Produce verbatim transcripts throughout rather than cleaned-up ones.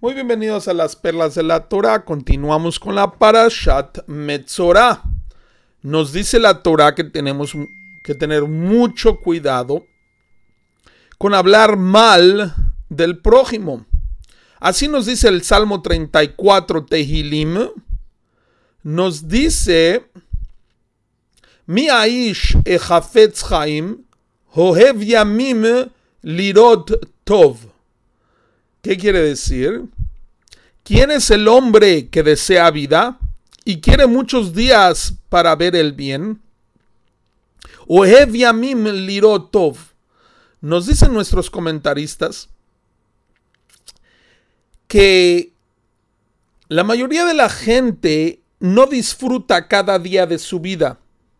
Muy bienvenidos a las perlas de la Torah. Continuamos con la Parashat Metzorah. Nos dice la Torah que tenemos que tener mucho cuidado con hablar mal del prójimo. Así nos dice el Salmo treinta y cuatro Tehilim. Nos dice: Mi aish echafetz chaim, ohev yamim lirot tov. ¿Qué quiere decir? ¿Quién es el hombre que desea vida y quiere muchos días para ver el bien? Ohev yamim lirot tov. Nos dicen nuestros comentaristas que la mayoría de la gente no disfruta cada día de su vida.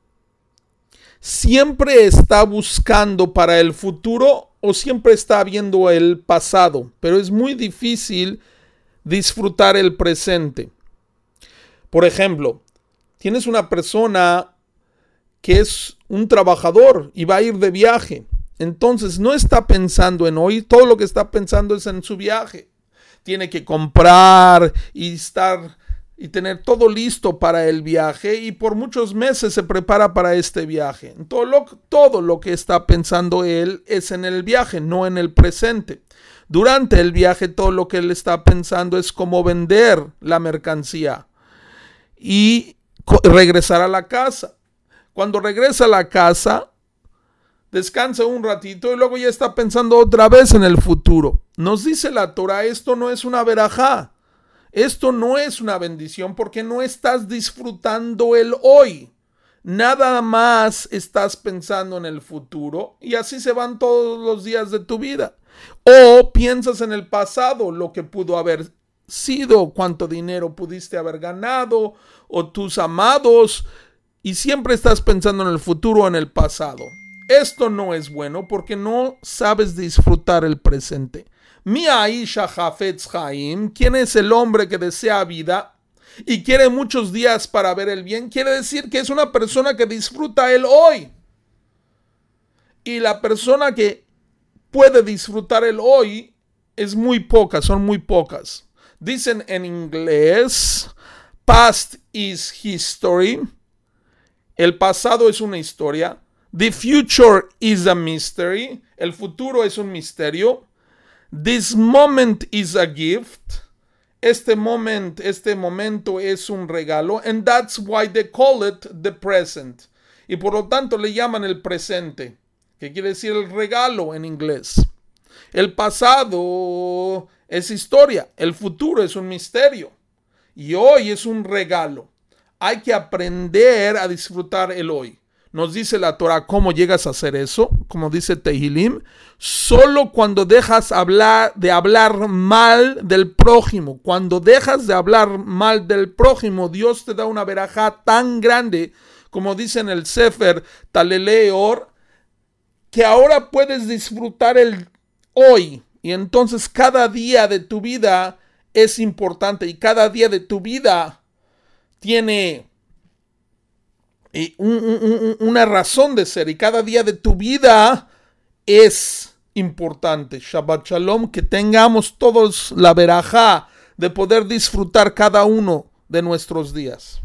Siempre está buscando para el futuro o siempre está viendo el pasado, pero es muy difícil disfrutar el presente. Por ejemplo, tienes una persona que es un trabajador y va a ir de viaje. Entonces no está pensando en hoy, todo lo que está pensando es en su viaje. Tiene que comprar y estar y tener todo listo para el viaje, y por muchos meses se prepara para este viaje. Todo lo, todo lo que está pensando él es en el viaje, no en el presente. Durante el viaje todo lo que él está pensando es cómo vender la mercancía y regresar a la casa. Cuando regresa a la casa, descansa un ratito y luego ya está pensando otra vez en el futuro. Nos dice la Torah, esto no es una verajá. Esto no es una bendición porque no estás disfrutando el hoy. Nada más estás pensando en el futuro y así se van todos los días de tu vida. O piensas en el pasado, lo que pudo haber sido, cuánto dinero pudiste haber ganado o tus amados, y siempre estás pensando en el futuro o en el pasado. Esto no es bueno porque no sabes disfrutar el presente. Mi aisha hafetz chaim, ¿quién es el hombre que desea vida y quiere muchos días para ver el bien? Quiere decir que es una persona que disfruta el hoy. Y la persona que puede disfrutar el hoy es muy poca, son muy pocas. Dicen en inglés, past is history. El pasado es una historia. The future is a mystery. El futuro es un misterio. This moment is a gift. Este moment, este momento es un regalo. And that's why they call it the present. Y por lo tanto le llaman el presente, que quiere decir el regalo en inglés. El pasado es historia. El futuro es un misterio. Y hoy es un regalo. Hay que aprender a disfrutar el hoy. Nos dice la Torah cómo llegas a hacer eso, como dice Tehilim, solo cuando dejas hablar, de hablar mal del prójimo. Cuando dejas de hablar mal del prójimo, Dios te da una verajá tan grande, como dice en el Sefer Talelei Or, que ahora puedes disfrutar el hoy. Y entonces cada día de tu vida es importante y cada día de tu vida tiene Y un, un, una razón de ser, y cada día de tu vida es importante. Shabbat Shalom, que tengamos todos la verajá de poder disfrutar cada uno de nuestros días.